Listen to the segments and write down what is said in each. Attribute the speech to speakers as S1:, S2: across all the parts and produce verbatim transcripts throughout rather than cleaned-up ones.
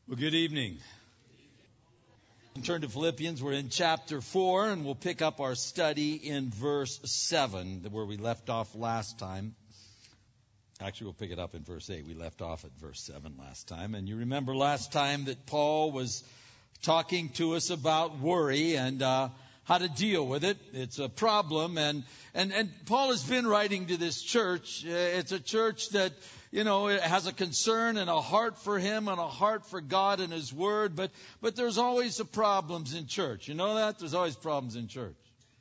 S1: Well, good evening. Turn to Philippians. We're in chapter four, and we'll pick up our study in verse seven, where we left off last time. Actually, we'll pick it up in verse eight. We left off at verse seven last time. And you remember last time that Paul was talking to us about worry and uh, how to deal with it. It's a problem. And, and, and Paul has been writing to this church. It's a church that, you know, it has a concern and a heart for him and a heart for God and His Word. But, but there's always the problems in church. You know that? There's always problems in church.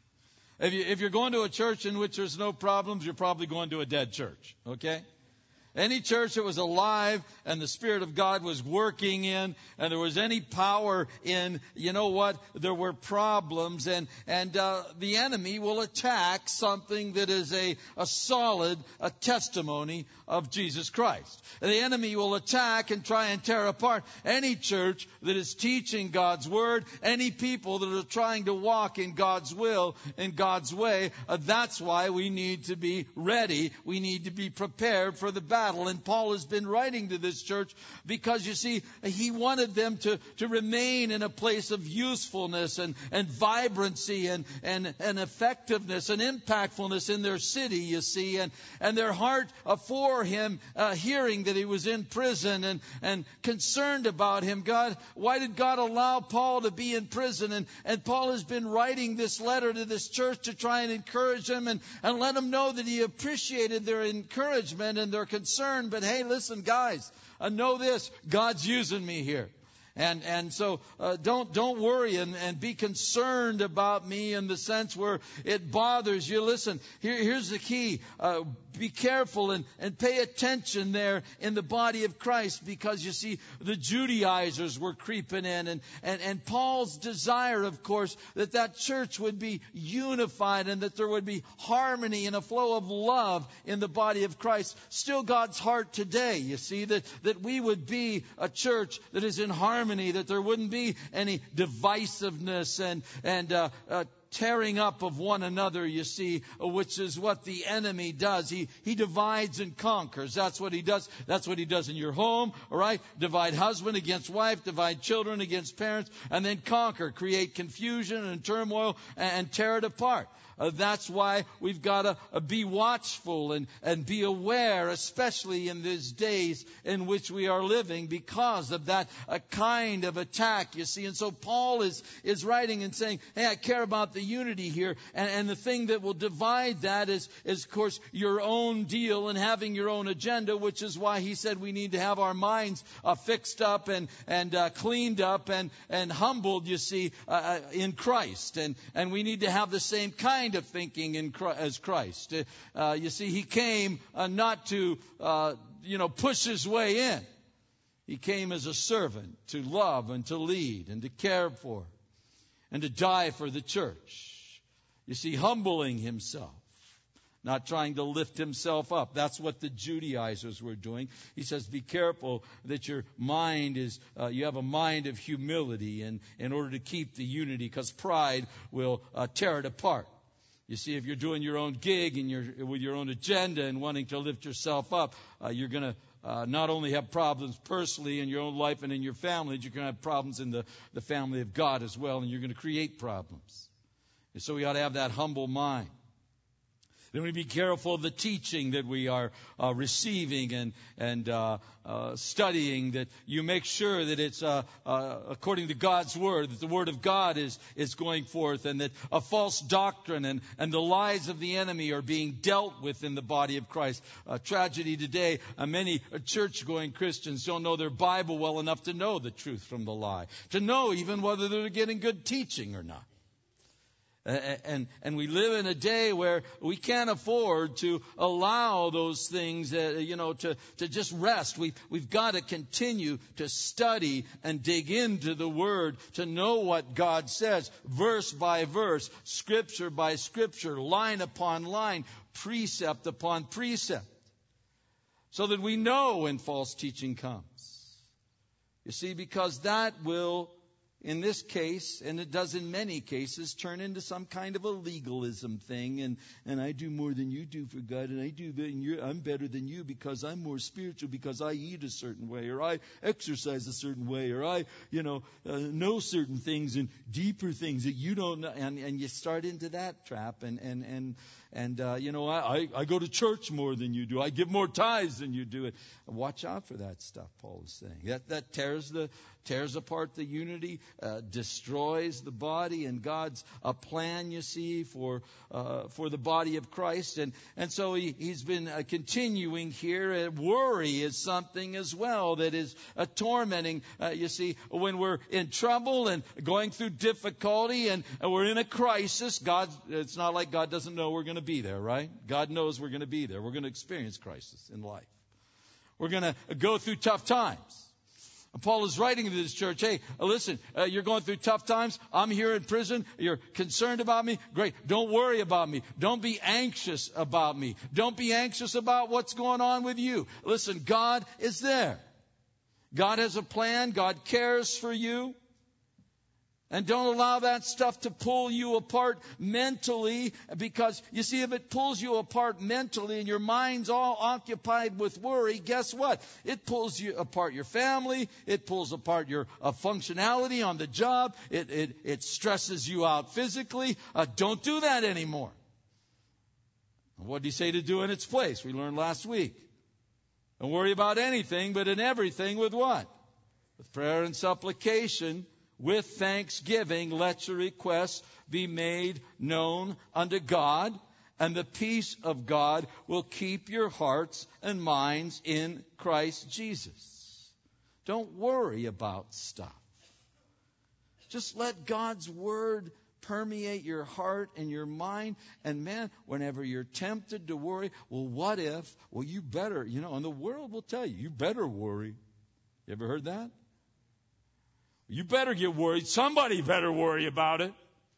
S1: If, you, if you're going to a church in which there's no problems, you're probably going to a dead church. Okay? Any church that was alive and the Spirit of God was working in and there was any power in, you know what, there were problems. And, and uh, the enemy will attack something that is a, a solid a testimony of Jesus Christ. The enemy will attack and try and tear apart any church that is teaching God's Word, any people that are trying to walk in God's will, in God's way. Uh, that's why we need to be ready. We need to be prepared for the battle. And Paul has been writing to this church because, you see, he wanted them to, to remain in a place of usefulness and, and vibrancy and, and, and effectiveness and impactfulness in their city, you see, and, and their heart uh, for him, uh, hearing that he was in prison and, and concerned about him. God, why did God allow Paul to be in prison? And, and Paul has been writing this letter to this church to try and encourage them and, and let them know that he appreciated their encouragement and their concern. But hey, listen, guys, uh, know this: God's using me here. And and so uh, don't don't worry and, and be concerned about me in the sense where it bothers you. Listen, here, here's the key. Uh, be careful and, and pay attention there in the body of Christ, because, you see, the Judaizers were creeping in. And, and, and Paul's desire, of course, that that church would be unified and that there would be harmony and a flow of love in the body of Christ. Still God's heart today, you see, that, that we would be a church that is in harmony, that there wouldn't be any divisiveness and, and uh, uh, tearing up of one another, you see, which is what the enemy does. He he divides and conquers. That's what he does. That's what he does in your home, all right? Divide husband against wife, divide children against parents, and then conquer, create confusion and turmoil, and, and tear it apart. Uh, that's why we've got to uh, be watchful and, and be aware, especially in these days in which we are living, because of that uh, kind of attack, you see. And so Paul is, is writing and saying, hey, I care about the unity here. And, and the thing that will divide that is, is, of course, your own deal and having your own agenda, which is why he said we need to have our minds uh, fixed up and, and uh, cleaned up and, and humbled, you see, uh, in Christ. And, and we need to have the same kind of thinking in as Christ. Uh, you see, he came uh, not to, uh, you know, push his way in. He came as a servant to love and to lead and to care for and to die for the church. You see, humbling himself, not trying to lift himself up. That's what the Judaizers were doing. He says, be careful that your mind is, uh, you have a mind of humility, and in order to keep the unity, because pride will uh, tear it apart. You see, if you're doing your own gig and you're with your own agenda and wanting to lift yourself up, uh, you're going to uh, not only have problems personally in your own life and in your family, you're going to have problems in the, the family of God as well, and you're going to create problems. And so we ought to have that humble mind. Then we be careful of the teaching that we are uh, receiving and and uh, uh, studying, that you make sure that it's uh, uh, according to God's Word, that the Word of God is is going forth, and that a false doctrine and, and the lies of the enemy are being dealt with in the body of Christ. Uh, tragedy today, uh, many church-going Christians don't know their Bible well enough to know the truth from the lie, to know even whether they're getting good teaching or not. Uh, and and we live in a day where we can't afford to allow those things, uh, you know, to, to just rest. We've, we've got to continue to study and dig into the Word to know what God says, verse by verse, scripture by scripture, line upon line, precept upon precept, so that we know when false teaching comes. You see, because that will in this case, and it does in many cases, turn into some kind of a legalism thing. And, and I do more than you do for God, and I do that, and you're, I'm better than you because I'm more spiritual, because I eat a certain way, or I exercise a certain way, or I, you know, uh, know certain things and deeper things that you don't know. And, and you start into that trap. And, and, and, and uh, you know, I, I, I go to church more than you do. I give more tithes than you do. Watch out for that stuff, Paul is saying. That, that tears the tears apart the unity, uh, destroys the body and God's uh, plan, you see, for uh, for the body of Christ. And and so he, he's been uh, continuing here. Uh, worry is something as well that is uh, tormenting, uh, you see, when we're in trouble and going through difficulty and, and we're in a crisis. God, it's not like God doesn't know we're going to be there, right? God knows we're going to be there. We're going to experience crisis in life. We're going to go through tough times. And Paul is writing to this church, hey, listen, uh, you're going through tough times. I'm here in prison. You're concerned about me. Great. Don't worry about me. Don't be anxious about me. Don't be anxious about what's going on with you. Listen, God is there. God has a plan. God cares for you. And don't allow that stuff to pull you apart mentally, because, you see, if it pulls you apart mentally and your mind's all occupied with worry, guess what? It pulls you apart your family. It pulls apart your uh, functionality on the job. It, it, it stresses you out physically. Uh, don't do that anymore. What do you say to do in its place? We learned last week. Don't worry about anything, but in everything with what? With prayer and supplication. With thanksgiving, let your requests be made known unto God, and the peace of God will keep your hearts and minds in Christ Jesus. Don't worry about stuff. Just let God's word permeate your heart and your mind. And man, whenever you're tempted to worry, well, what if? Well, you better, you know, and the world will tell you, you better worry. You ever heard that? You better get worried. Somebody better worry about it.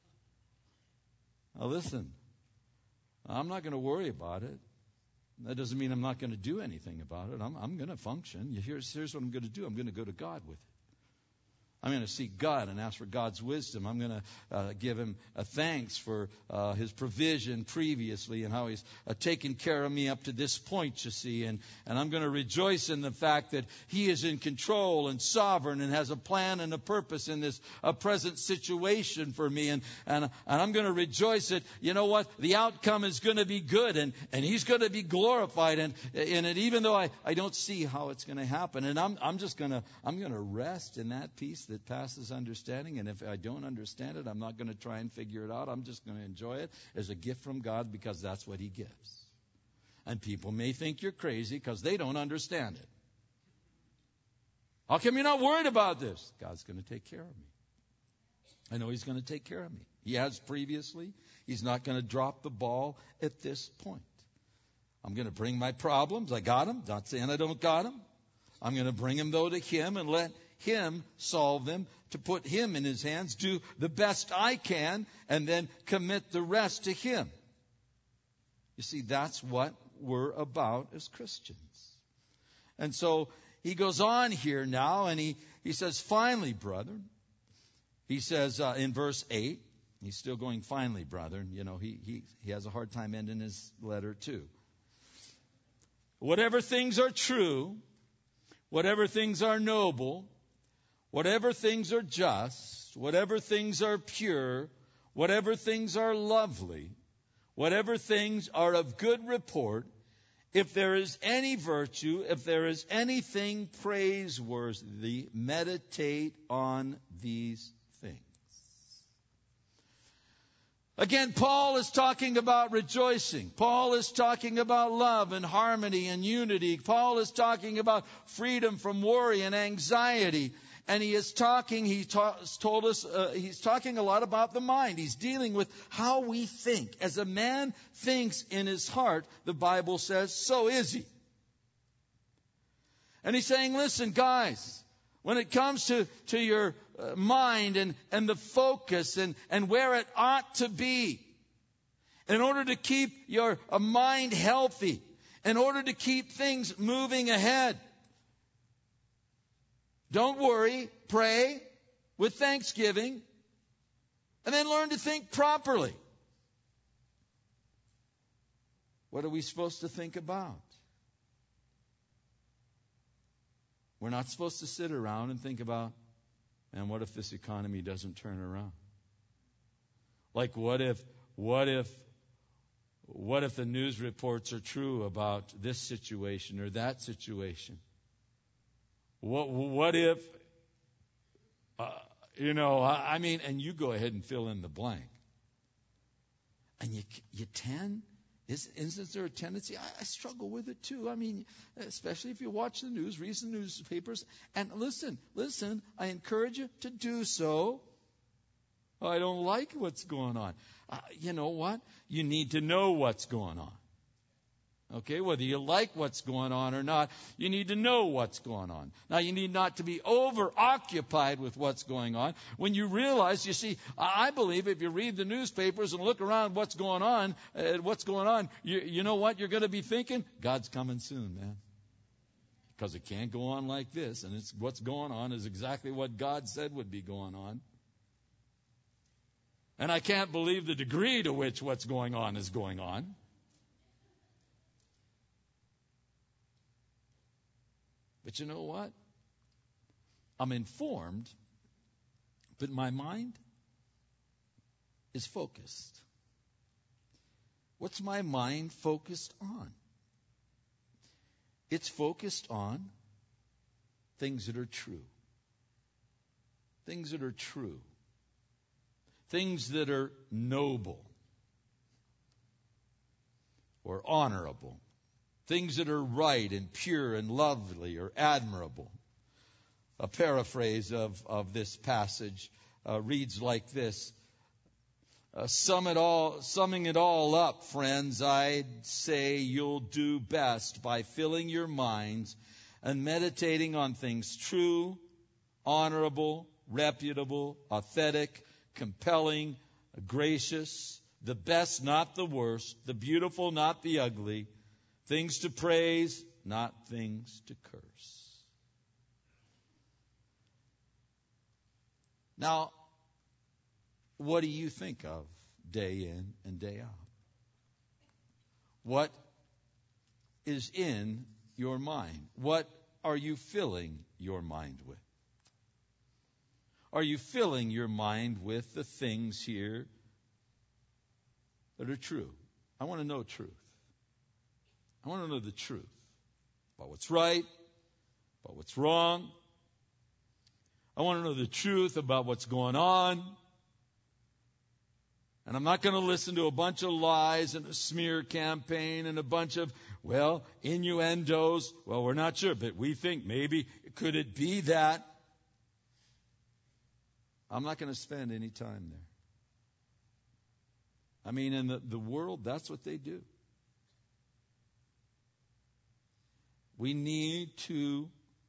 S1: Now listen, I'm not going to worry about it. That doesn't mean I'm not going to do anything about it. I'm, I'm going to function. Here's, here's what I'm going to do. I'm going to go to God with it. I'm going to seek God and ask for God's wisdom. I'm going to uh, give him a thanks for uh, his provision previously and how he's uh, taken care of me up to this point, you see. And, and I'm going to rejoice in the fact that he is in control and sovereign and has a plan and a purpose in this uh, present situation for me. And, and, and I'm going to rejoice that, you know what, the outcome is going to be good and, and he's going to be glorified in, in it, even though I, I don't see how it's going to happen. And I'm, I'm just going to, I'm going to rest in that peace that passes understanding. And if I don't understand it, I'm not going to try and figure it out. I'm just going to enjoy it as a gift from God, because that's what he gives. And people may think you're crazy because they don't understand it. How come you're not worried about this? God's going to take care of me. I know he's going to take care of me. He has previously. He's not going to drop the ball at this point. I'm going to bring my problems. I got them. Not saying I don't got them. I'm going to bring them, though, to him and let him solve them, to put him in his hands, do the best I can, and then commit the rest to him. You see, that's what we're about as Christians. And so he goes on here now, and he, he says, finally, brethren, he says uh, in verse eight, he's still going, finally, brethren. You know, he, he, he has a hard time ending his letter too. Whatever things are true, whatever things are noble, whatever things are just, whatever things are pure, whatever things are lovely, whatever things are of good report, if there is any virtue, if there is anything praiseworthy, meditate on these things. Again, Paul is talking about rejoicing. Paul is talking about love and harmony and unity. Paul is talking about freedom from worry and anxiety. And he is talking, he ta- told us, uh, he's talking a lot about the mind. He's dealing with how we think. As a man thinks in his heart, the Bible says, so is he. And he's saying, listen, guys, when it comes to, to your uh, mind and, and the focus and, and where it ought to be, in order to keep your uh, mind healthy, in order to keep things moving ahead, don't worry, pray, with thanksgiving, and then learn to think properly. What are we supposed to think about? We're not supposed to sit around and think about, man, what if this economy doesn't turn around? Like, what if, what if, what if the news reports are true about this situation or that situation? What, what if, uh, you know, I, I mean, and you go ahead and fill in the blank. And you, you tend, is, isn't there a tendency? I, I struggle with it too. I mean, especially if you watch the news, read the newspapers, and listen, listen, I encourage you to do so. I don't like what's going on. Uh, you know what? You need to know what's going on. Okay, whether you like what's going on or not, you need to know what's going on. Now, you need not to be over-occupied with what's going on. When you realize, you see, I believe if you read the newspapers and look around what's going on, uh, what's going on, you, you know what you're going to be thinking? God's coming soon, man. Because it can't go on like this, and it's what's going on is exactly what God said would be going on. And I can't believe the degree to which what's going on is going on. But you know what? I'm informed, but my mind is focused. What's my mind focused on? It's focused on things that are true. Things that are true. Things that are noble or honorable. Things that are right and pure and lovely or admirable. A paraphrase of, of this passage uh, reads like this. Uh, sum it all, summing it all up, friends, I'd say you'll do best by filling your minds and meditating on things true, honorable, reputable, authentic, compelling, gracious, the best, not the worst, the beautiful, not the ugly, things to praise, not things to curse. Now, what do you think of day in and day out? What is in your mind? What are you filling your mind with? Are you filling your mind with the things here that are true? I want to know truth. I want to know the truth about what's right, about what's wrong. I want to know the truth about what's going on. And I'm not going to listen to a bunch of lies and a smear campaign and a bunch of, well, innuendos. Well, we're not sure, but we think maybe, could it be that? I'm not going to spend any time there. I mean, in the, the world, that's what they do. We need to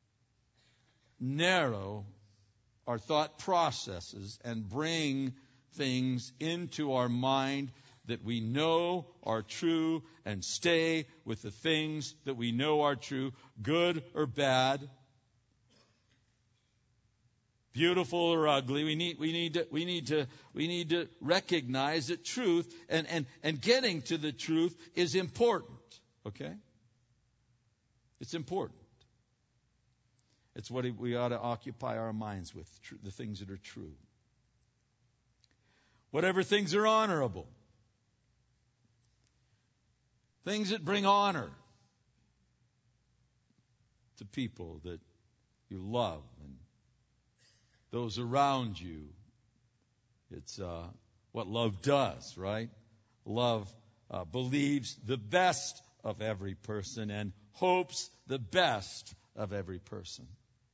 S1: narrow our thought processes and bring things into our mind that we know are true and stay with the things that we know are true, good or bad, beautiful or ugly. We need, we need to, we need to, we need to recognize that truth and, and, and getting to the truth is important. Okay? It's important. It's what we ought to occupy our minds with, tr- the things that are true. Whatever things are honorable. Things that bring honor to people that you love and those around you. It's uh, what love does, right? Love uh, believes the best of every person and hopes the best of every person.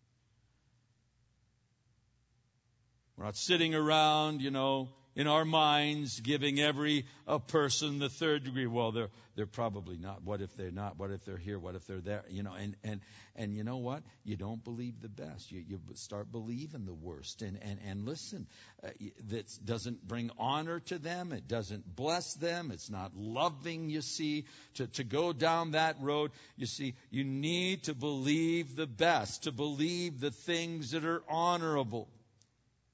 S1: We're not sitting around, you know, in our minds giving every a person the third degree. Well, they're they're probably not. What if they're not? What if they're here? What if they're there? You know, and and and you know what? You don't believe the best. You you start believing the worst. And and and listen, uh, that doesn't bring honor to them. It doesn't bless them. It's not loving. You see, to to go down that road. You see, you need to believe the best. To believe the things that are honorable.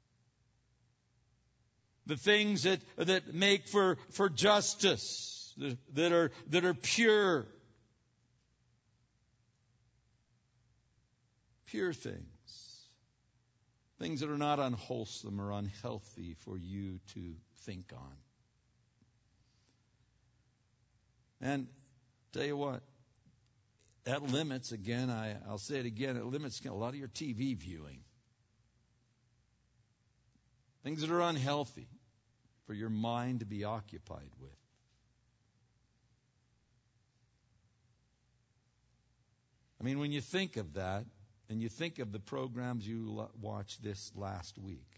S1: The things that, that make for, for justice, that, that are, that are pure. Pure things. Things that are not unwholesome or unhealthy for you to think on. And tell you what, that limits, again, I, I'll say it again, it limits a lot of your T V viewing. Things that are unhealthy for your mind to be occupied with. I mean, when you think of that, and you think of the programs you watched this last week,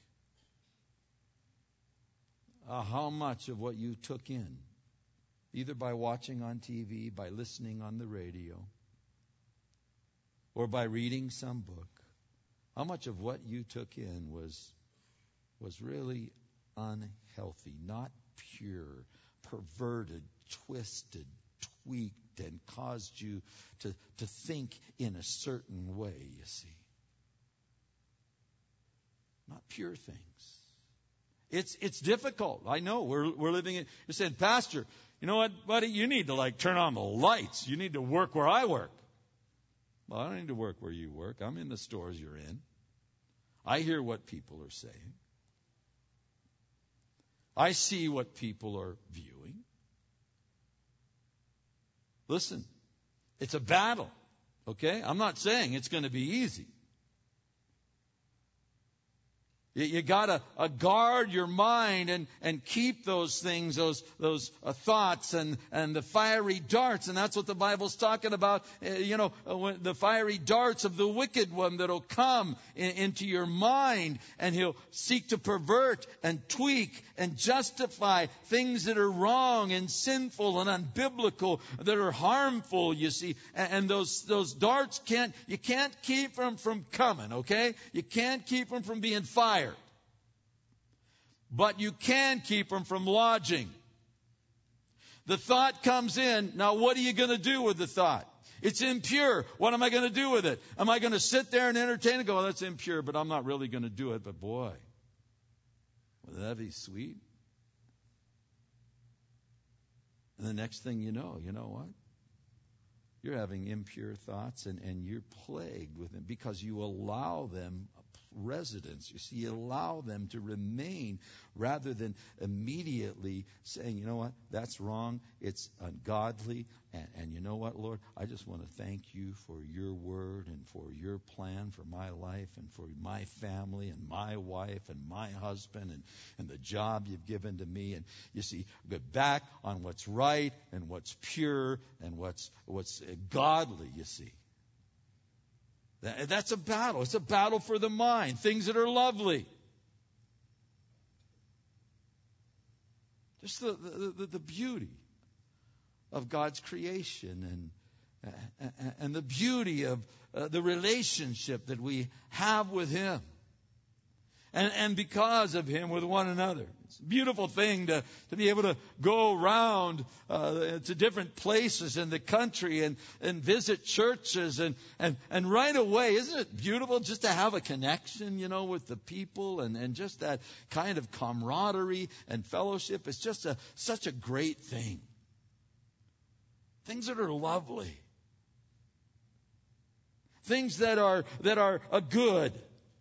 S1: uh, how much of what you took in, either by watching on T V, by listening on the radio, or by reading some book, how much of what you took in was was really unhealthy, not pure, perverted, twisted, tweaked, and caused you to, to think in a certain way, you see. Not pure things. It's it's difficult. I know. We're we're living in, you're saying, Pastor, you know what, buddy, you need to like turn on the lights. You need to work where I work. Well, I don't need to work where you work. I'm in the stores you're in. I hear what people are saying. I see what people are viewing. Listen, it's a battle, okay? I'm not saying it's going to be easy. You, you got to uh, guard your mind and, and keep those things, those those uh, thoughts and, and the fiery darts. And that's what the Bible's talking about, uh, you know, uh, when the fiery darts of the wicked one that'll come in, into your mind, and he'll seek to pervert and tweak and justify things that are wrong and sinful and unbiblical, that are harmful, you see. And, and those those darts can't, you can't keep them from coming, okay? You can't keep them from being fired. But you can keep them from lodging. The thought comes in. Now, what are you going to do with the thought? It's impure. What am I going to do with it? Am I going to sit there and entertain it and go, well, that's impure, but I'm not really going to do it. But boy, would that be sweet? And the next thing you know, you know what? You're having impure thoughts, and, and you're plagued with them because you allow them residence. You see, you allow them to remain rather than immediately saying, you know what, that's wrong, it's ungodly, and, and you know what, Lord, I just want to thank you for your word and for your plan for my life and for my family and my wife and my husband and, and the job you've given to me. And you see, get back on what's right and what's pure and what's what's godly, you see. That's a battle. It's a battle for the mind. Things that are lovely. Just the, the, the beauty of God's creation and, and the beauty of uh, the relationship that we have with Him. And, and because of Him with one another. It's a beautiful thing to, to be able to go around uh, to different places in the country and, and visit churches. And, and, and right away, isn't it beautiful just to have a connection, you know, with the people and, and just that kind of camaraderie and fellowship? It's just a, such a great thing. Things that are lovely. Things that are, that are uh, good.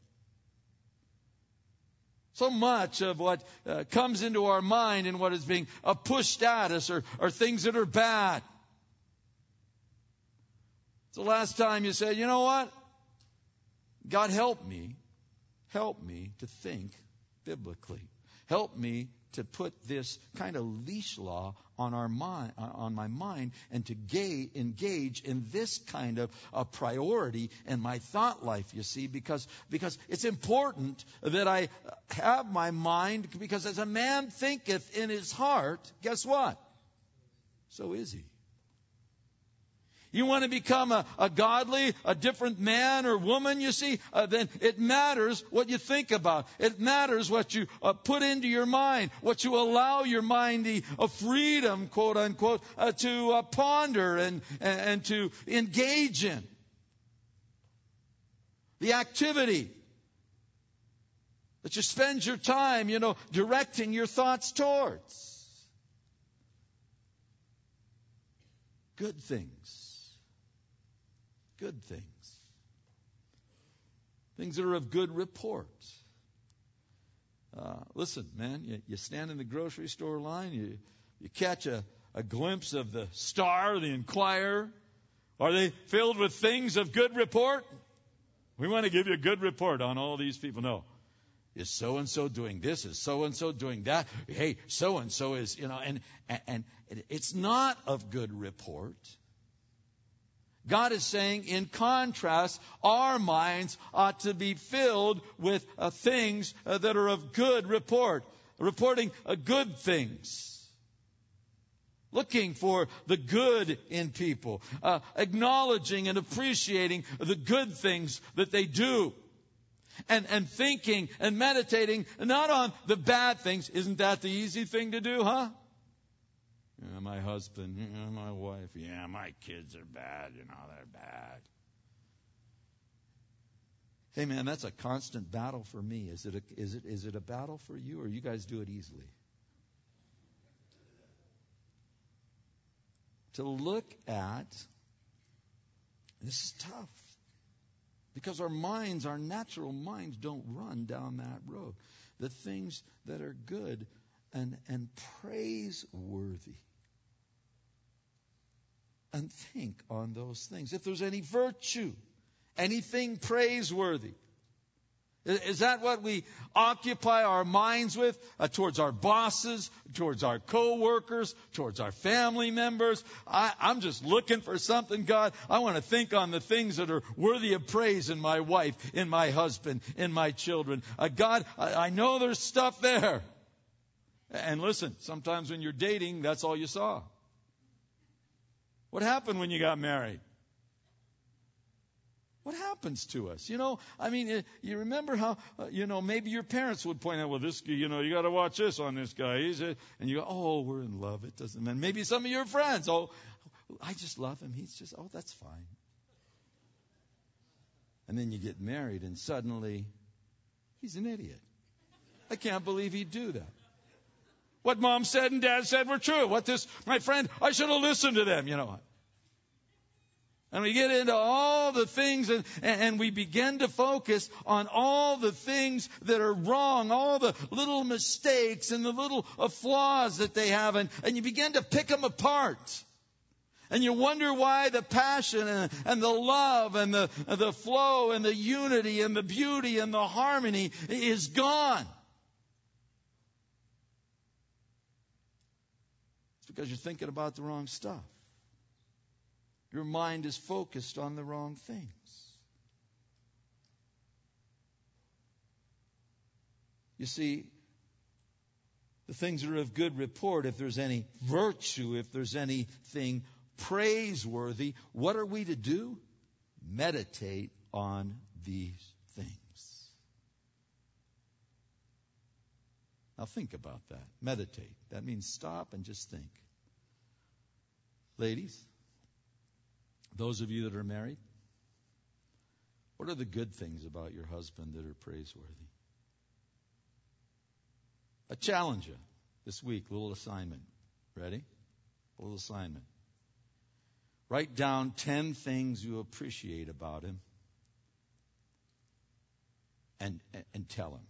S1: So much of what uh, comes into our mind and what is being uh, pushed at us are, are things that are bad. It's the last time you said, you know what? God, help me. Help me to think biblically. Help me to put this kind of leash law on our mind, on my mind, and to ga- engage in this kind of a priority in my thought life, you see, because, because it's important that I have my mind, because as a man thinketh in his heart, guess what? So is he. You want to become a, a godly, a different man or woman, you see, uh, then it matters what you think about. It matters what you uh, put into your mind, what you allow your mind the uh, freedom, quote unquote, uh, to uh, ponder and, and, and to engage in. The activity. that you spend your time, you know, directing your thoughts towards. Good things. Good things. Things that are of good report. Uh, listen, man, you, you stand in the grocery store line, you, you catch a, a glimpse of the Star, the Enquirer. Are they filled with things of good report? We want to give you a good report on all these people. No. Is so-and-so doing this? Is so-and-so doing that? Hey, so-and-so is, you know, and, and, and it's not of good report. God is saying, in contrast, our minds ought to be filled with uh, things uh, that are of good report, reporting uh, good things, looking for the good in people, uh, acknowledging and appreciating the good things that they do, and, and thinking and meditating not on the bad things. Isn't that the easy thing to do, huh? Yeah, my husband, yeah, my wife, yeah, my kids are bad, you know, they're bad. Hey, man, that's a constant battle for me. Is it a, is it, is it a battle for you, or you guys do it easily? To look at, this is tough, because our minds, our natural minds don't run down that road. The things that are good and, and praiseworthy. And think on those things. If there's any virtue, anything praiseworthy. Is that what we occupy our minds with? Uh, towards our bosses, towards our co-workers, towards our family members. I, I'm just looking for something, God. I want to think on the things that are worthy of praise in my wife, in my husband, in my children. Uh, God, I, I know there's stuff there. And listen, sometimes when you're dating, that's all you saw. What happened when you got married? What happens to us? You know, I mean, you remember how, uh, you know, maybe your parents would point out, well, this, you know, you got to watch this on this guy. He's a, and you go, oh, we're in love. It doesn't matter. Maybe some of your friends, oh, I just love him. He's just, oh, that's fine. And then you get married and suddenly he's an idiot. I can't believe he'd do that. What mom said and dad said were true. What this, my friend, I should have listened to them, you know. And we get into all the things and, and we begin to focus on all the things that are wrong, all the little mistakes and the little uh, flaws that they have. And, and you begin to pick them apart. And you wonder why the passion and, and the love and the, the flow and the unity and the beauty and the harmony is gone. Because you're thinking about the wrong stuff. Your mind is focused on the wrong things. You see, the things that are of good report, if there's any virtue, if there's anything praiseworthy, what are we to do? Meditate on these things. Now think about that. Meditate. That means stop and just think. Ladies, those of you that are married, what are the good things about your husband that are praiseworthy? I challenge you this week, little assignment. Ready? A little assignment. Write down ten things you appreciate about him and, and, and tell him.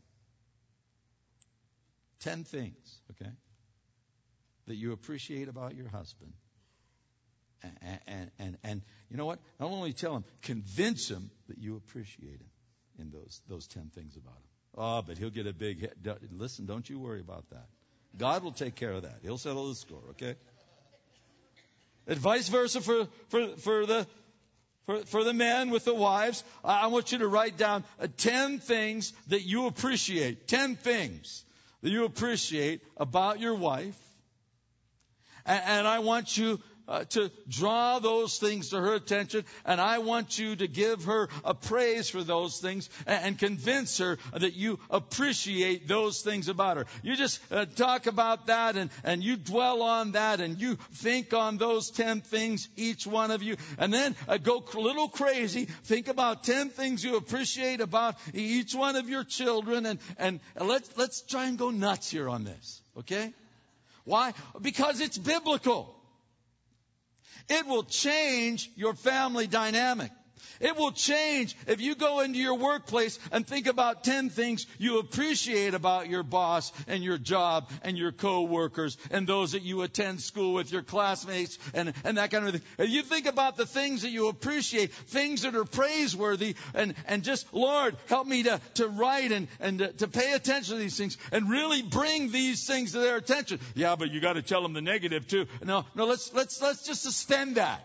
S1: Ten things, okay, that you appreciate about your husband. And, and, and, and you know what? Not only tell him, convince him that you appreciate him in those, those ten things about him. Oh, but he'll get a big hit. Listen, don't you worry about that. God will take care of that. He'll settle the score, okay? And vice versa for, for, for the for, for the men with the wives. I want you to write down uh, ten things that you appreciate. Ten things that you appreciate about your wife. And, and I want you uh, to draw those things to her attention, and I want you to give her a praise for those things and, and convince her that you appreciate those things about her. You just uh, talk about that, and, and you dwell on that, and you think on those ten things, each one of you, and then uh, go a little crazy. Think about ten things you appreciate about each one of your children, and, and let's, let's try and go nuts here on this, okay? Why? Because it's biblical. It will change your family dynamic. It will change if you go into your workplace and think about ten things you appreciate about your boss and your job and your co-workers and those that you attend school with, your classmates and, and that kind of thing. If you think about the things that you appreciate, things that are praiseworthy, and, and just, Lord, help me to, to write and, and to, to pay attention to these things and really bring these things to their attention. Yeah, but you got to tell them the negative too. No, no, let's, let's, let's just suspend that.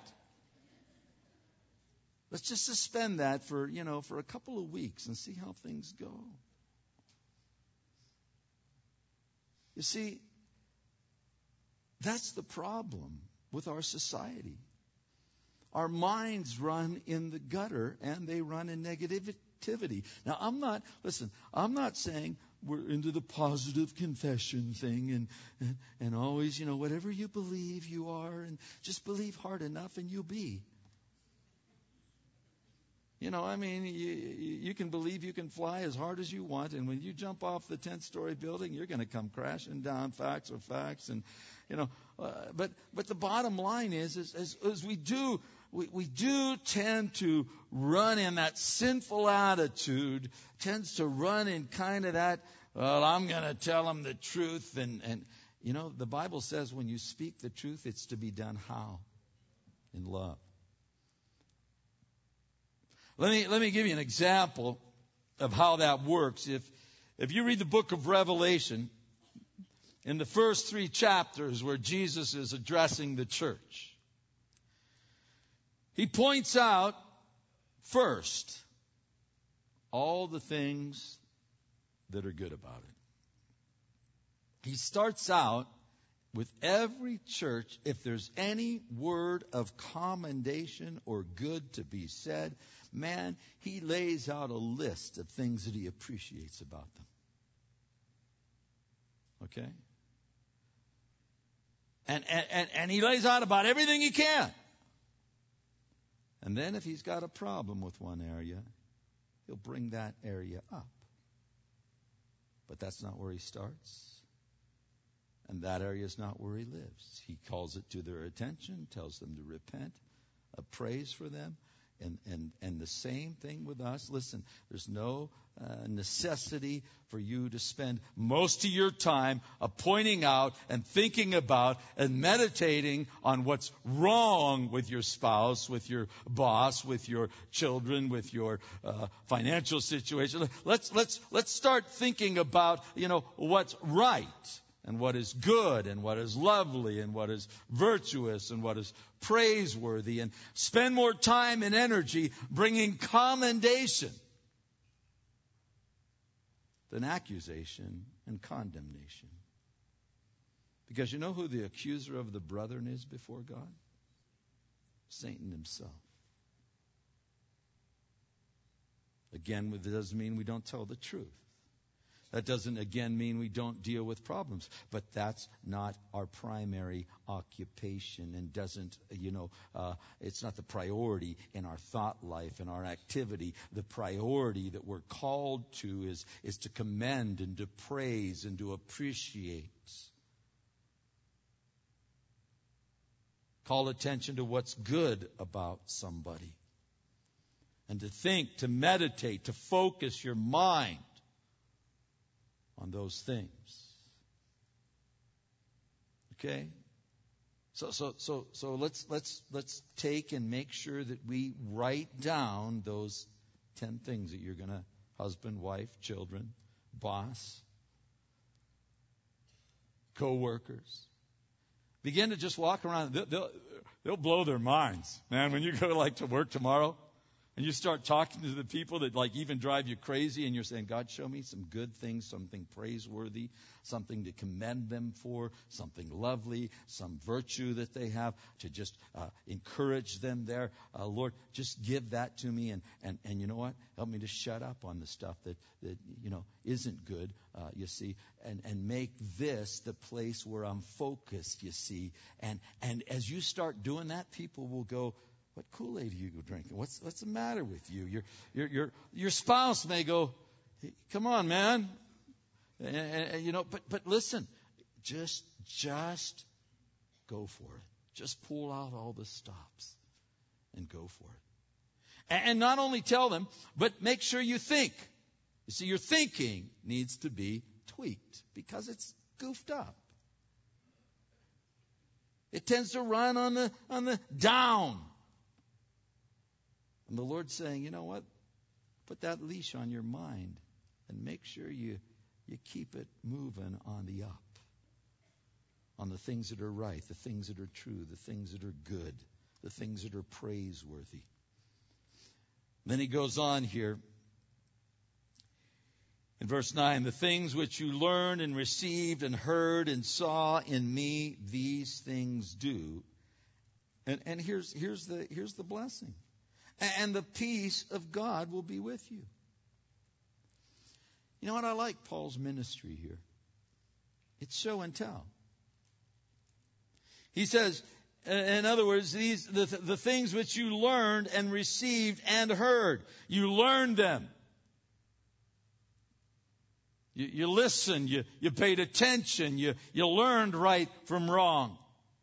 S1: Let's just suspend that for, you know, for a couple of weeks and see how things go. You see, that's the problem with our society. Our minds run in the gutter and they run in negativity. Now, I'm not, listen, I'm not saying we're into the positive confession thing and, and, and always, you know, whatever you believe you are, and just believe hard enough and you'll be. You know, I mean, you, you can believe you can fly as hard as you want, and when you jump off the tenth-story building, you're going to come crashing down. Facts are facts, and you know. Uh, but but the bottom line is, is as, as we do, we, we do tend to run in that sinful attitude. Tends to run in kind of that. Well, I'm going to tell them the truth, and and you know, the Bible says when you speak the truth, it's to be done how? In love. Let me let me give you an example of how that works. If if you read the book of Revelation, in the first three chapters where Jesus is addressing the church, he points out first all the things that are good about it. He starts out with every church, if there's any word of commendation or good to be said, man, he lays out a list of things that he appreciates about them. Okay? And, and, and, and he lays out about everything he can. And then if he's got a problem with one area, he'll bring that area up. But that's not where he starts. And that area is not where he lives. He calls it to their attention, tells them to repent, a praise for them. And, and, and the same thing with us. Listen, there's no uh, necessity for you to spend most of your time uh, pointing out and thinking about and meditating on what's wrong with your spouse, with your boss, with your children, with your uh, financial situation. Let's, let's, let's start thinking about, you know, what's right. And what is good, and what is lovely, and what is virtuous, and what is praiseworthy. And spend more time and energy bringing commendation than accusation and condemnation. Because you know who the accuser of the brethren is before God? Satan himself. Again, it doesn't mean we don't tell the truth. That doesn't, again, mean we don't deal with problems. But that's not our primary occupation, and doesn't, you know, uh, it's not the priority in our thought life and our activity. The priority that we're called to is, is to commend and to praise and to appreciate. Call attention to what's good about somebody. And to think, to meditate, to focus your mind on those things. Okay? So so so so let's let's let's take and make sure that we write down those ten things that you're gonna husband, wife, children, boss, co-workers. Begin to just walk around. They'll, they'll, they'll blow their minds. Man, when you go like to work tomorrow, And you start talking to the people that like even drive you crazy, and you're saying, God, show me some good things, something praiseworthy, something to commend them for, something lovely, some virtue that they have to just uh, encourage them there. Uh, Lord, just give that to me. And, and, and you know what? Help me to shut up on the stuff that, that you know, isn't good, uh, you see, and, and make this the place where I'm focused, you see. And, and as you start doing that, people will go, what Kool-Aid are you drinking? What's what's the matter with you? Your your your your spouse may go, hey, come on, man. And, and, you know, but but listen, just just go for it. Just pull out all the stops and go for it. And, and not only tell them, but make sure you think. You see, your thinking needs to be tweaked because it's goofed up. It tends to run on the on the down. And the Lord's saying, you know what? Put that leash on your mind and make sure you, you keep it moving on the up. On the things that are right, the things that are true, the things that are good, the things that are praiseworthy. Then he goes on here in verse nine, the things which you learned and received and heard and saw in me, these things do. And, and here's, here's the, here's the blessing. And the peace of God will be with you. You know what? I like Paul's ministry here. It's show and tell. He says, in other words, these the, the things which you learned and received and heard. You learned them. You, you listened. You, you paid attention. You, you learned right from wrong.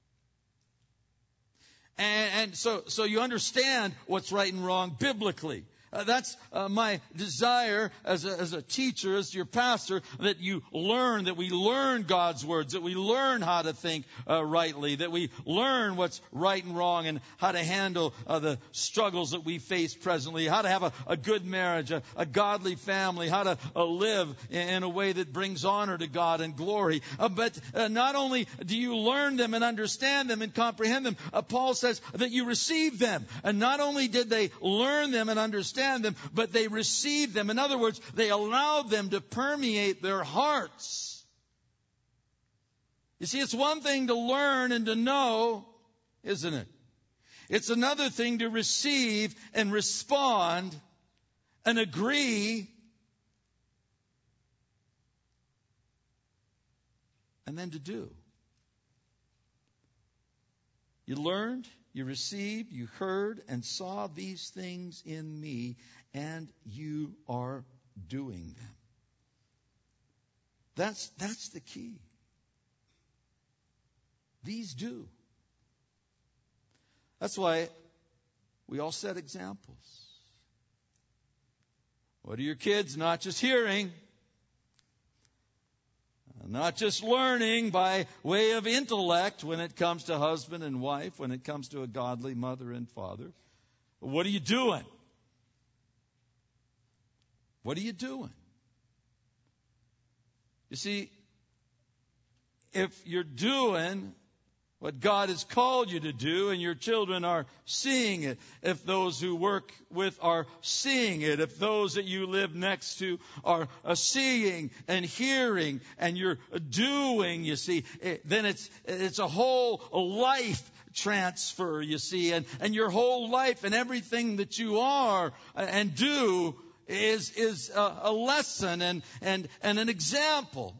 S1: And, and so, so you understand what's right and wrong biblically. Uh, that's uh, my desire as a, as a teacher, as your pastor, that you learn, that we learn God's words, that we learn how to think uh, rightly, that we learn what's right and wrong and how to handle uh, the struggles that we face presently, how to have a, a good marriage, a, a godly family, how to uh, live in, in a way that brings honor to God and glory. Uh, but uh, not only do you learn them and understand them and comprehend them, uh, Paul says that you receive them. And not only did they learn them and understand them, but they received them. In other words, they allowed them to permeate their hearts. You see, it's one thing to learn and to know, isn't it? It's another thing to receive and respond and agree and then to do. You learned, you received, you heard, and saw these things in me, and you are doing them. That's, that's the key. These do. That's why we all set examples. What are your kids not just hearing? Not just learning by way of intellect when it comes to husband and wife, when it comes to a godly mother and father. But what are you doing? What are you doing? You see, if you're doing what God has called you to do, and your children are seeing it, if those who work with are seeing it, if those that you live next to are uh, seeing and hearing, and you're doing, you see, it, then it's it's a whole life transfer, you see, and, and your whole life and everything that you are and do is is a, a lesson and, and, and an example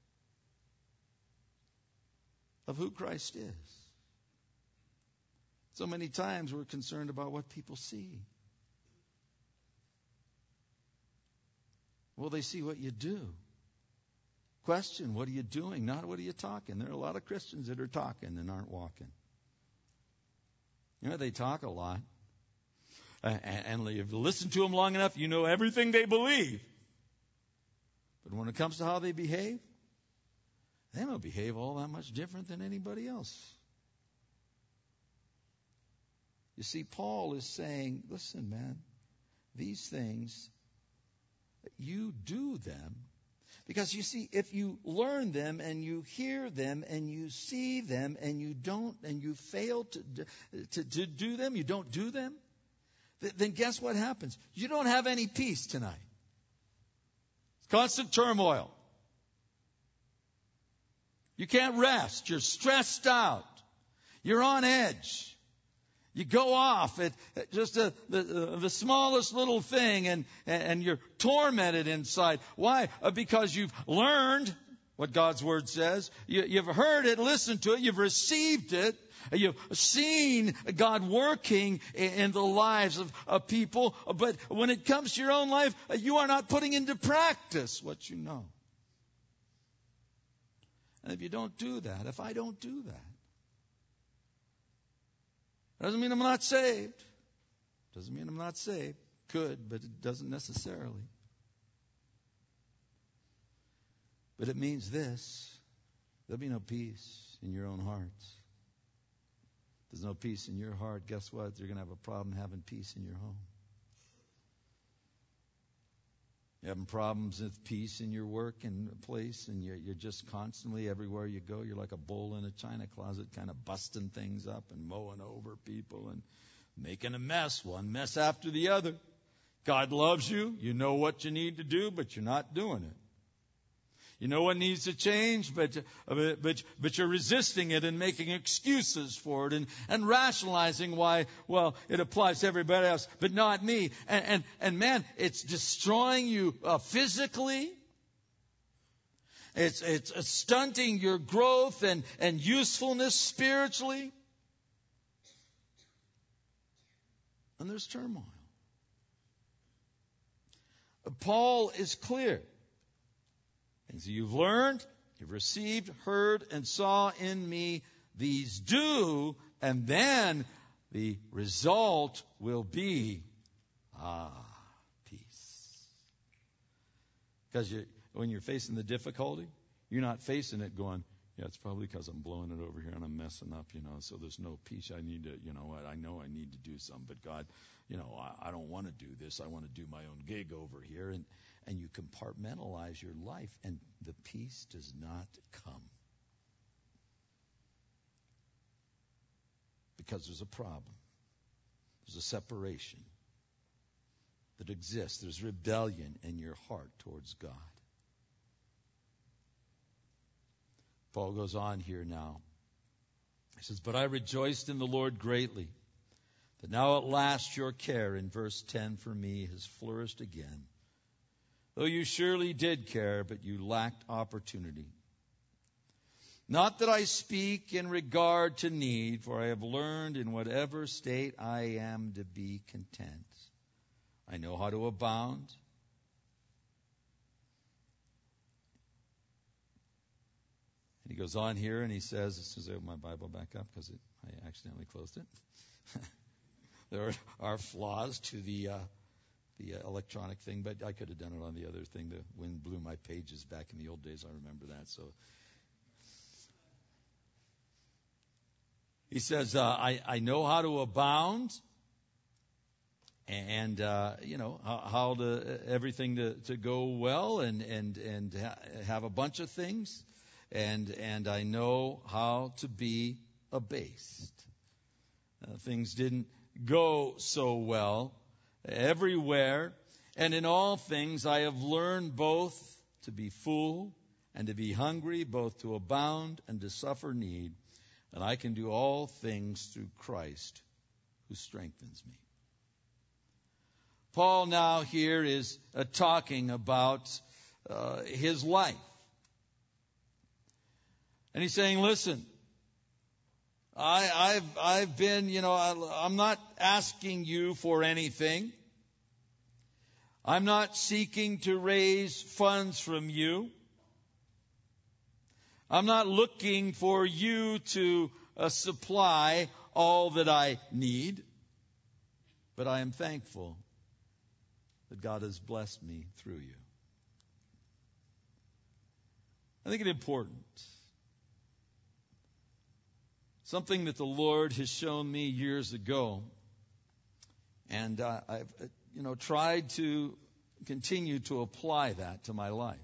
S1: of who Christ is. So many times we're concerned about what people see. Well, they see what you do. Question, what are you doing? Not what are you talking. There are a lot of Christians that are talking and aren't walking. You know, they talk a lot. Uh, and, and if you listen to them long enough, you know everything they believe. But when it comes to how they behave, they don't behave all that much different than anybody else. You see, Paul is saying, listen, man, these things, you do them. Because you see, if you learn them and you hear them and you see them and you don't, and you fail to, to, to do them, you don't do them, th- then guess what happens? You don't have any peace tonight. It's constant turmoil. You can't rest. You're stressed out. You're on edge. You go off at, at just a, the, the smallest little thing, and, and you're tormented inside. Why? Uh, because you've learned what God's Word says. You, you've heard it, listened to it, you've received it. You've seen God working in, in the lives of, of people. But when it comes to your own life, you are not putting into practice what you know. And if you don't do that, if I don't do that, doesn't mean I'm not saved. Doesn't mean I'm not saved. Could, but it doesn't necessarily. But it means this. There'll be no peace in your own hearts. If there's no peace in your heart, guess what? You're going to have a problem having peace in your home. You're having problems with peace in your work and place, and you're, you're just constantly, everywhere you go, you're like a bull in a china closet, kind of busting things up and mowing over people and making a mess, one mess after the other. God loves you. You know what you need to do, but you're not doing it. You know what needs to change, but but but you're resisting it and making excuses for it and, and rationalizing why, well, it applies to everybody else, but not me. And and, and man, it's destroying you uh, physically. It's, it's it's stunting your growth and, and usefulness spiritually. And there's turmoil. Paul is clear. Things you've learned, you've received, heard, and saw in me, these do, and then the result will be, ah, peace. Because you, when you're facing the difficulty, you're not facing it going, yeah, it's probably because I'm blowing it over here and I'm messing up, you know, so there's no peace. I need to, you know what, I know I need to do something, but God, you know, I, I don't want to do this. I want to do my own gig over here. And And you compartmentalize your life, and the peace does not come. Because there's a problem. There's a separation that exists. There's rebellion in your heart towards God. Paul goes on here now. He says, but I rejoiced in the Lord greatly, that now at last your care, in verse ten, for me has flourished again. Though you surely did care, but you lacked opportunity. Not that I speak in regard to need, for I have learned in whatever state I am to be content. I know how to abound. And he goes on here and he says, as soon as I open my Bible back up, because I accidentally closed it. There are flaws to the uh, the uh, electronic thing, but I could have done it on the other thing. The wind blew my pages back in the old days. I remember that. So he says, uh, I, I know how to abound, and uh, you know how, how to everything to, to go well, and and and ha- have a bunch of things, and and I know how to be abased. Uh, things didn't go so well everywhere, and in all things I have learned both to be full and to be hungry, both to abound and to suffer need, and I can do all things through Christ who strengthens me. Paul now here is uh, talking about uh, his life. And he's saying, listen, I, I've, I've been, you know, I, I'm not asking you for anything. I'm not seeking to raise funds from you. I'm not looking for you to uh, supply all that I need. But I am thankful that God has blessed me through you. I think it's important. Something that the Lord has shown me years ago, and uh, I've uh, you know tried to continue to apply that to my life.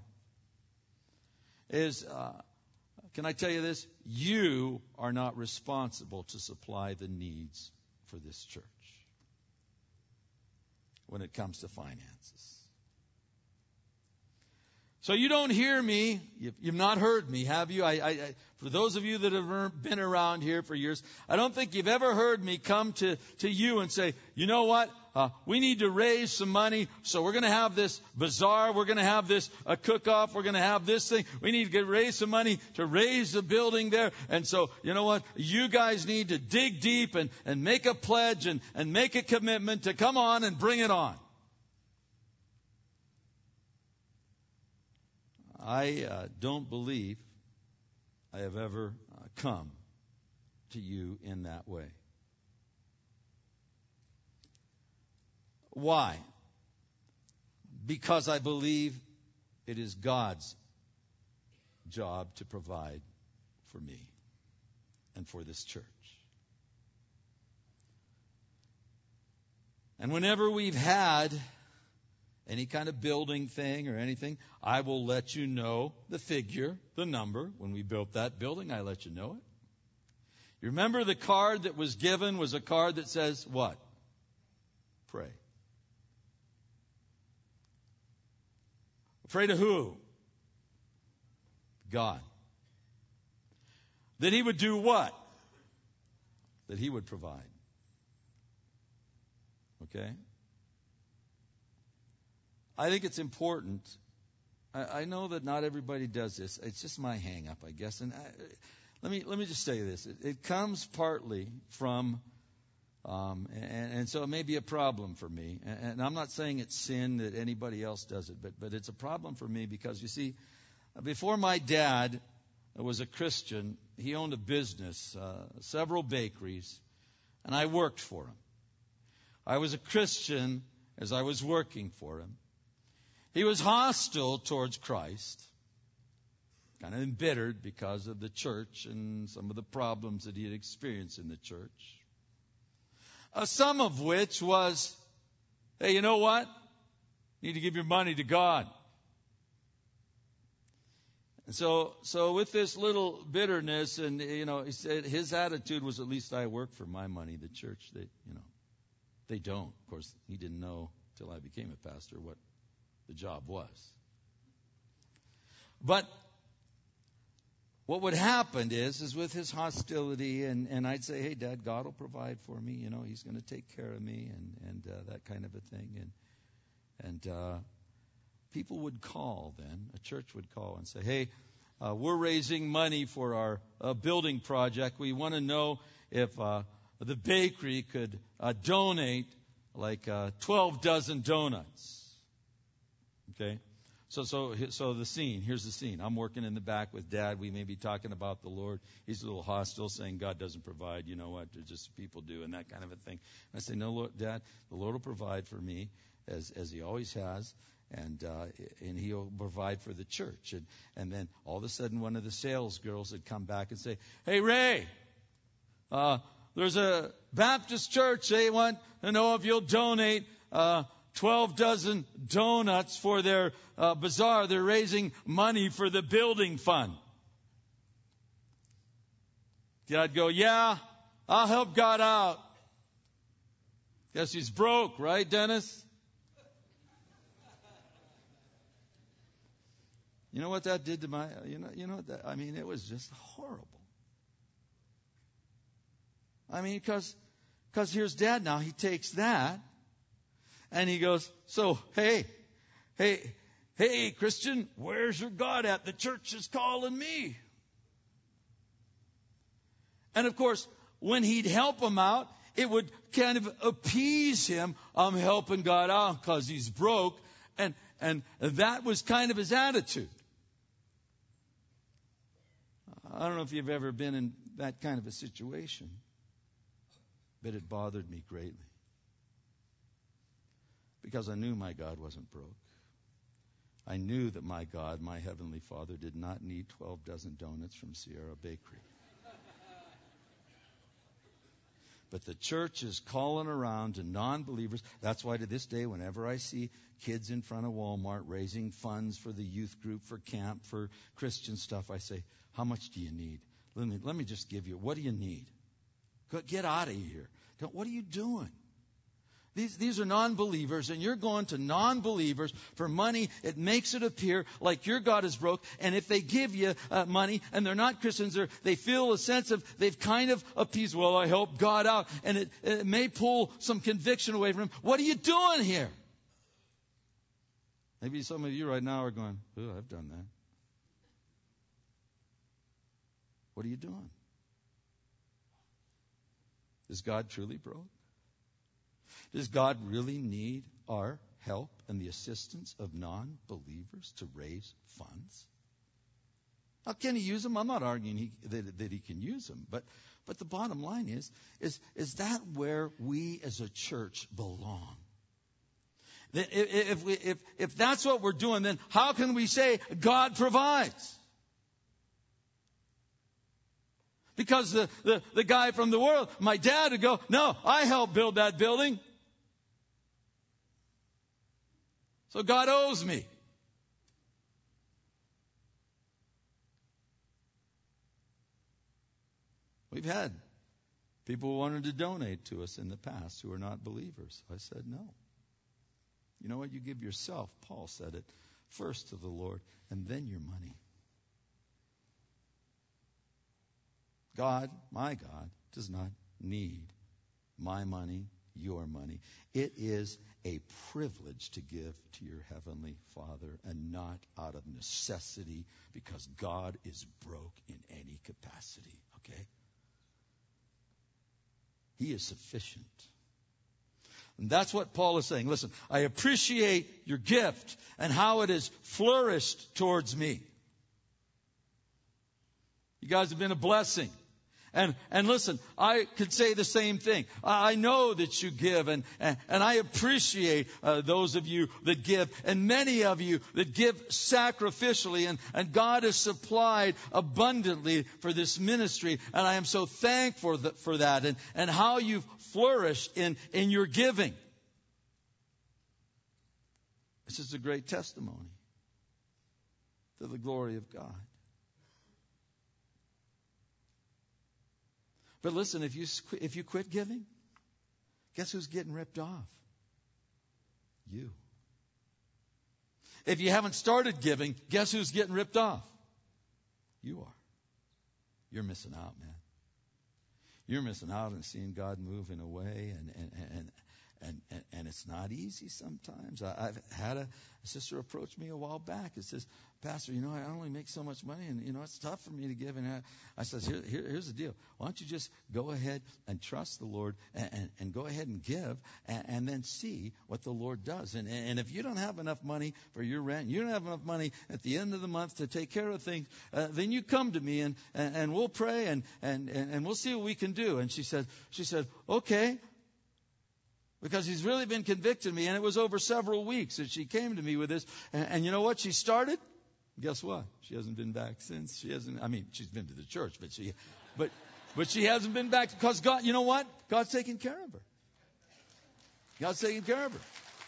S1: Is uh, can I tell you this? You are not responsible to supply the needs for this church. when it comes to finances. So you don't hear me. You've, you've not heard me, have you? I, I, I, for those of you that have been around here for years, I don't think you've ever heard me come to, to you and say, you know what? Uh, we need to raise some money, so we're going to have this bazaar. We're going to have this a cook-off. We're going to have this thing. We need to get raise some money to raise the building there. And so, you know what? You guys need to dig deep and, and make a pledge and, and make a commitment to come on and bring it on. I uh, don't believe I have ever uh, come to you in that way. Why? Because I believe it is God's job to provide for me and for this church. And whenever we've had any kind of building thing or anything, I will let you know the figure, the number. When we built that building, I let you know it. You remember the card that was given was a card that says what? Pray. Pray to who? God. That He would do what? That He would provide. Okay? I think it's important. I, I know that not everybody does this. It's just my hang up, I guess. And I, let me let me just say this. It, it comes partly from, um, and, and so it may be a problem for me. And, and I'm not saying it's sin that anybody else does it, but but it's a problem for me because, you see, before my dad was a Christian, he owned a business, uh, several bakeries, and I worked for him. I was a Christian as I was working for him. He was hostile towards Christ, kind of embittered because of the church and some of the problems that he had experienced in the church. Uh, some of which was, hey, you know what? You need to give your money to God. And so, so with this little bitterness, and you know, he said his attitude was, at least I work for my money. The church, they, you know, they don't. Of course, he didn't know till I became a pastor what the job was. But what would happen is, is with his hostility, and, and I'd say, hey, Dad, God will provide for me. You know, He's going to take care of me, and, and uh, that kind of a thing. And and uh, people would call then, a church would call and say, hey, uh, we're raising money for our uh, building project. We want to know if uh, the bakery could uh, donate like uh, twelve dozen donuts. Okay, so so so the scene. Here's the scene. I'm working in the back with Dad. We may be talking about the Lord. He's a little hostile, saying God doesn't provide. You know what? Just people do, and that kind of a thing. And I say, no, Lord, Dad, the Lord will provide for me as as He always has, and uh, and He'll provide for the church. And and then all of a sudden, one of the sales girls would come back and say, hey, Ray, uh, there's a Baptist church. They want to know if you'll donate Uh, twelve dozen donuts for their uh, bazaar. They're raising money for the building fund. I'd go, yeah, I'll help God out. Guess he's broke, right, Dennis? You know what that did to my, you know, you know that, I mean, it was just horrible. I mean, because, because here's Dad now. He takes that. And he goes, so, hey, hey, hey, Christian, where's your God at? The church is calling me. And of course, when he'd help him out, it would kind of appease him. I'm helping God out because he's broke. And, and that was kind of his attitude. I don't know if you've ever been in that kind of a situation, but it bothered me greatly. Because I knew my God wasn't broke. I knew that my God, my Heavenly Father, did not need twelve dozen donuts from Sierra Bakery. But the church is calling around to non-believers. That's why to this day, whenever I see kids in front of Walmart raising funds for the youth group, for camp, for Christian stuff, I say, how much do you need? Let me, let me just give you, what do you need? Get out of here. What are you doing? These, these are non-believers, and you're going to non-believers for money. It makes it appear like your God is broke. And if they give you uh, money and they're not Christians, they're, they feel a sense of they've kind of appeased, well, I helped God out. And it, it may pull some conviction away from him. What are you doing here? Maybe some of you right now are going, oh, I've done that. What are you doing? Is God truly broke? Does God really need our help and the assistance of non-believers to raise funds? Now, can he use them? I'm not arguing he, that, that he can use them. But, but the bottom line is, is, is that where we as a church belong? If, if, we, if, if that's what we're doing, then how can we say God provides? Because the, the, the guy from the world, my dad, would go, no, I helped build that building. So God owes me. We've had people who wanted to donate to us in the past who are not believers. I said no. You know what? You give yourself, Paul said it, first to the Lord and then your money. God, my God, does not need my money, your money. It is a privilege to give to your heavenly Father and not out of necessity because God is broke in any capacity, okay? He is sufficient. And that's what Paul is saying. Listen, I appreciate your gift and how it has flourished towards me. You guys have been a blessing. And, and listen, I could say the same thing. I know that you give, and, and, and I appreciate uh, those of you that give, and many of you that give sacrificially, and, and God has supplied abundantly for this ministry, and I am so thankful for, the, for that, and, and how you've flourished in, in your giving. This is a great testimony to the glory of God. But listen, if you if you quit giving, guess who's getting ripped off? You. If you haven't started giving, guess who's getting ripped off? You are. You're missing out, man. You're missing out on seeing God move in a way, and and and and, and, and it's not easy sometimes. I, I've had a, a sister approach me a while back and says, Pastor, you know, I only make so much money, and, you know, it's tough for me to give. And I, I says, here, here, here's the deal. Why don't you just go ahead and trust the Lord and, and, and go ahead and give and, and then see what the Lord does. And, and if you don't have enough money for your rent, you don't have enough money at the end of the month to take care of things, uh, then you come to me and, and, and we'll pray and, and, and, and we'll see what we can do. And she said, she said, okay. Because he's really been convicting me, and it was over several weeks that she came to me with this. And, and you know what? She started. Guess what? She hasn't been back since. She hasn't. I mean, she's been to the church, but she, but, but she hasn't been back because God. You know what? God's taking care of her. God's taking care of her.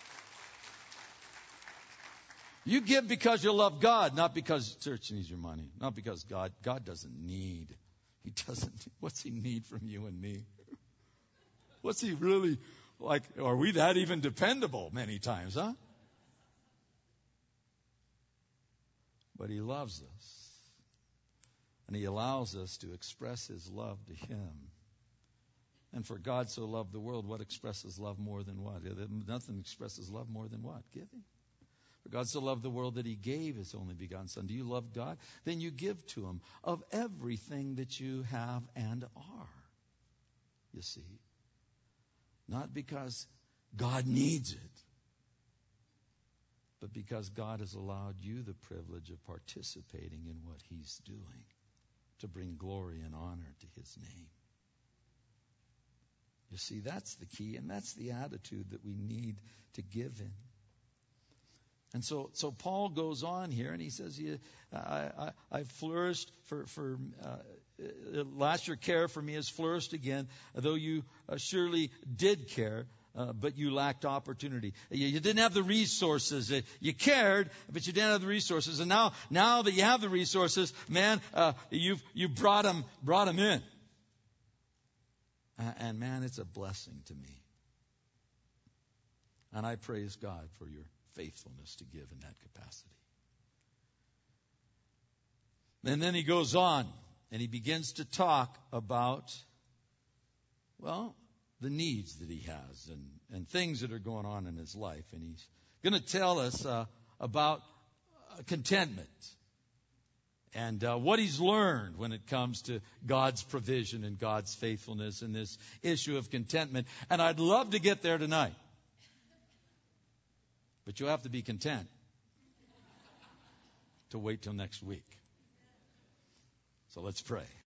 S1: You give because you love God, not because church needs your money, not because God. God doesn't need. He doesn't. What's He need from you and me? What's He really? Like, are we that even dependable many times, huh? But He loves us. And He allows us to express His love to Him. And for God so loved the world, what expresses love more than what? Nothing expresses love more than what? Giving. For God so loved the world that He gave His only begotten Son. Do you love God? Then you give to Him of everything that you have and are. You see. Not because God needs it, but because God has allowed you the privilege of participating in what He's doing to bring glory and honor to His name. You see, that's the key, and that's the attitude that we need to give in. And so, so Paul goes on here, and he says, yeah, I, I, I flourished for, for uh, last your care for me has flourished again, though you uh, surely did care, uh, but you lacked opportunity. You, you didn't have the resources. You cared, but you didn't have the resources. And now, now that you have the resources, man, uh, you've you brought them brought them in. Uh, and man, it's a blessing to me. And I praise God for your faithfulness to give in that capacity. And then he goes on and he begins to talk about, well, the needs that he has and, and things that are going on in his life. And he's going to tell us uh, about uh, contentment and uh, what he's learned when it comes to God's provision and God's faithfulness and this issue of contentment. And I'd love to get there tonight. But you'll have to be content to wait till next week. So let's pray.